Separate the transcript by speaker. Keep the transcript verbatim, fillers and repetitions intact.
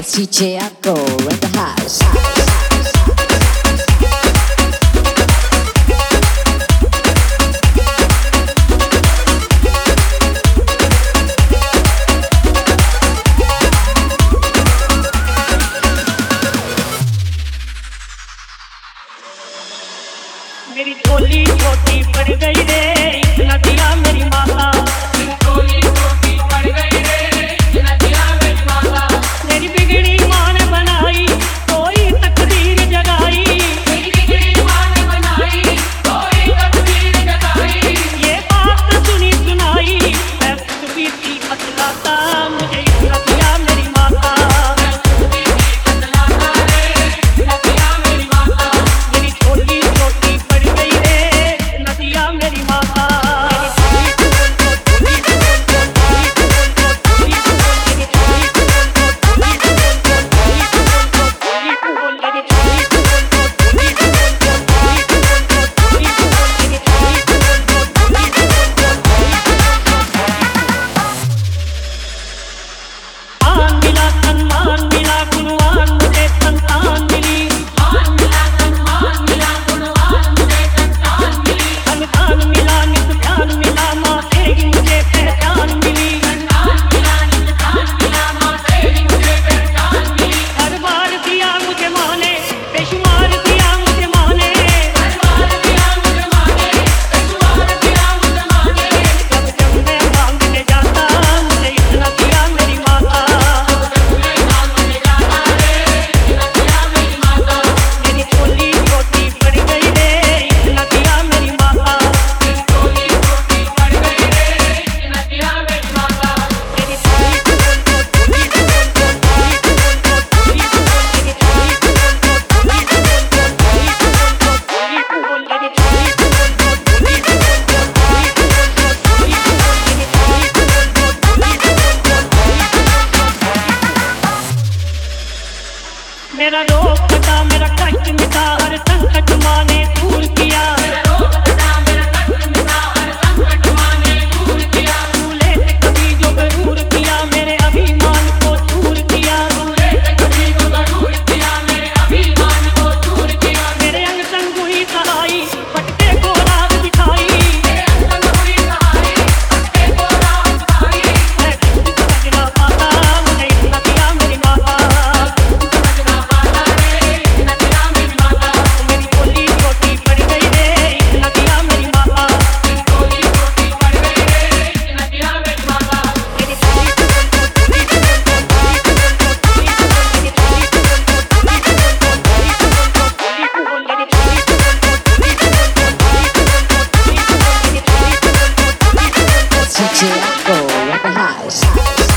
Speaker 1: D J Echo in the house.
Speaker 2: मेरी झोली छोटी पड़ गई रे, इतना दिया मेरी माता। मेरी झोली छोटी पड़ गई रे, इतना दिया मेरी माता। मेरी बिगड़ी माँ ने बनाई, कोई तकदीर जगाई। मेरी बिगड़ी माँ ने बनाई, कोई तकदीर जगाई। ये बात सुनी सुनाई, मैं खुद भी थी बतलाता, मुझे इतना दिया मेरी माता। मैं खुद भी थी बतलाता रे, इतना दिया मेरी माता। मेरी झोली छोटी पड़ गई रे, नदिया मेरी माता। मान मिला सम्मान मिला गुणवान मुझे संतान मिली। मान मिला सम्मान मिला गुणवान मुझे संतान मिली। संतान मिला नित ध्यान मिला, माँ तेरी मुझे पहचान मिली। संतान मिला नित ध्यान मिला, माँ तेरी मुझे पहचान मिली। हर बार दिया मुझे माँ ने, बेशुमार दिया मुझे माँ ने। हर बार दिया मुझे माँ ने, बेशुमार दिया मुझे माँ ने। जब जब मैं मांगने जाता, मुझे इतना दिया मेरी माता। मेरी झोली छोटी पड़ गई रे, इतना दिया मेरी माता। मेरी झोली छोटी पड़ गई रे, इतना दिया मेरी माता। मेरी झोली मेरा रोग कटा, मेरा कष्ट मिटा, हर संकट माँ ने दूर किया। मेरा रोग कटा, मेरा कष्ट मिटा, हर संकट माँ ने दूर किया। भूले से कभी जो गरूर किया, मेरे अभिमान को दूर किया। भूले से कभी जो गरूर किया, मेरे अभिमान को दूर किया। मेरे अंग संग हुई सहाई, भटके को राह दिखाई। मेरे अंग संग हुई सहाई, भटके को राह दिखाई। मैं कुछ समझ ना पाता, मुझे इतना दिया मेरी माता। मेरी झोली छोटी पड़ गई रे, इतना दिया मेरी माता। मेरी झोली छोटी पड़ गई रे, इतना दिया मेरी माता। मेरी झोली
Speaker 1: D J Echo in the house.